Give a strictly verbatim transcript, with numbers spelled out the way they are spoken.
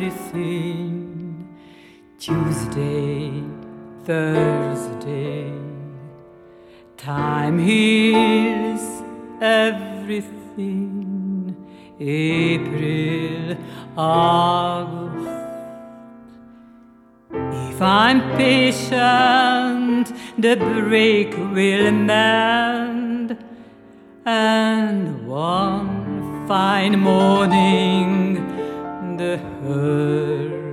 everything. Tuesday, Thursday, time heals everything. April, August. If I'm patient, the break will mend, and one fine morning the hurt